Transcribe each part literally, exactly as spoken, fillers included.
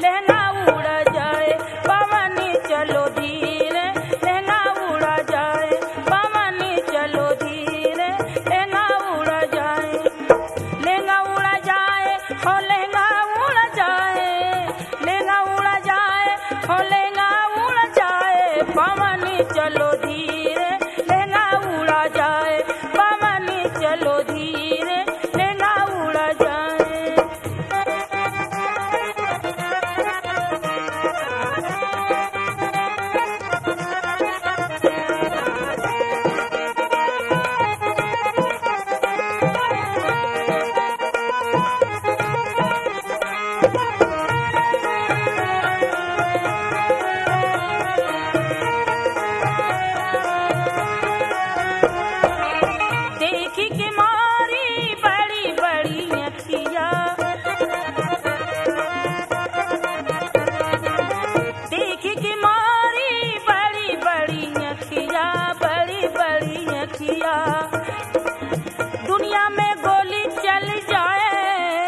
लहंगा उड़ जाए पवनी चलो धीरे लहंगा उड़ जाए पवनी चलो धीरे लहंगा उड़ जाए लहंगा उड़ जाए हो लहंगा उड़ जाए लहंगा उड़ जाए हो लहंगा उड़ जाए पवनी चलो धीरे लहंगा उड़ जाए पवनी चलो धीरे लहंगा उड़ जाए। देखी कि मारी बड़ी बड़ी अखिया देखी कि मारी बड़ी बड़ी अखिया बड़ी बड़ी अखिया दुनिया में गोली चल जाए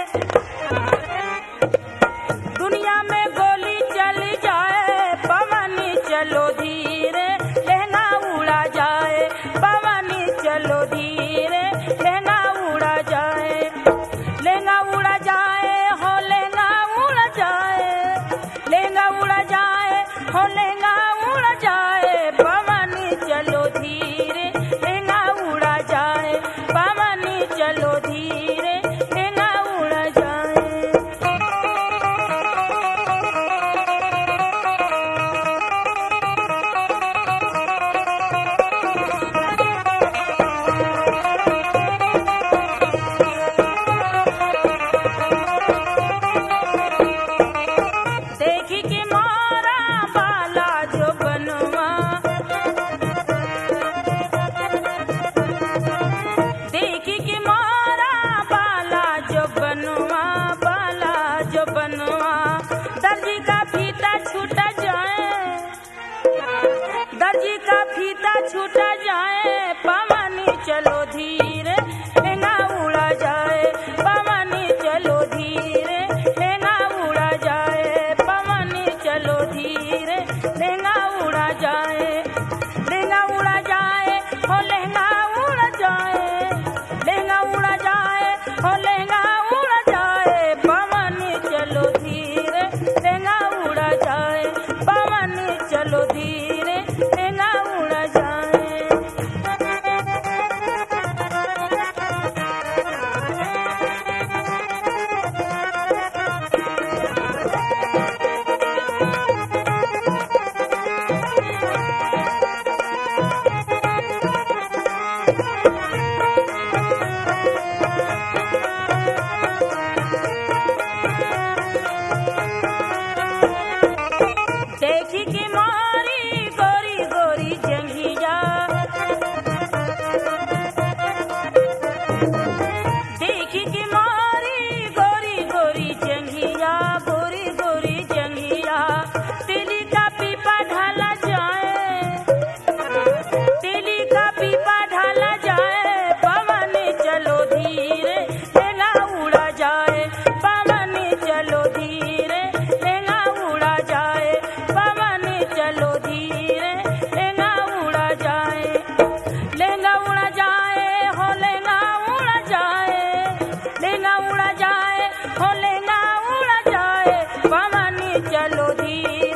दुनिया में गोली चल जाए पवनी चलो धीरे लहंगा उड़ा जाए पवनी चलो धीरे लहंगा उड़ा जाए लहंगा उड़ा जाए हो लहंगा उड़ जाए लहंगा उड़ा जाए हो लहंगा उड़ जाए पवनी चलो धीरे लहंगा उड़ा जाए पवनी चलो धीरे लहंगा उड़ जाए। देखी कि मारा बाला जो बनवा देखी कि मारा बाला जो बनवा बाला जो बनवा दर्जी का फीता छूटा जाए दर्जी का फीता छूटा जाए पवनी चलो धीरे लहंगा उड़ा जाए पवनी चलो धीरे लहंगा उड़ा जाए पवनी चलो धीरे लहंगा उड़ा जाए लहंगा उड़ा जाए हो लहंगा उड़ जाए लहंगा उड़ा जाए हो लहंगा उड़ जाए पवनी चलो धीरे लहंगा उड़ा जाए पवनी चलो धीरे लहंगा उड़ जाए। देखी कि मारी गोरी गोरी जंघिया देखी कि मारी गोरी गोरी जंघिया गोरी गोरी जंघिया तिली का पीपा ढाला जाए तिली का पीपा ढाला जाए पवनी चलो धीरे लहंगा उड़ा जाए पवनी चलो धीरे लहंगा उड़ा जाए पवनी चलो धीरे लहंगा उड़ा जाए लहंगा उड़ा जाए हो लहंगा उड़ा जाए लहंगा उड़ा जाए हो लहंगा उड़ा जाए पवनी चलो धीरे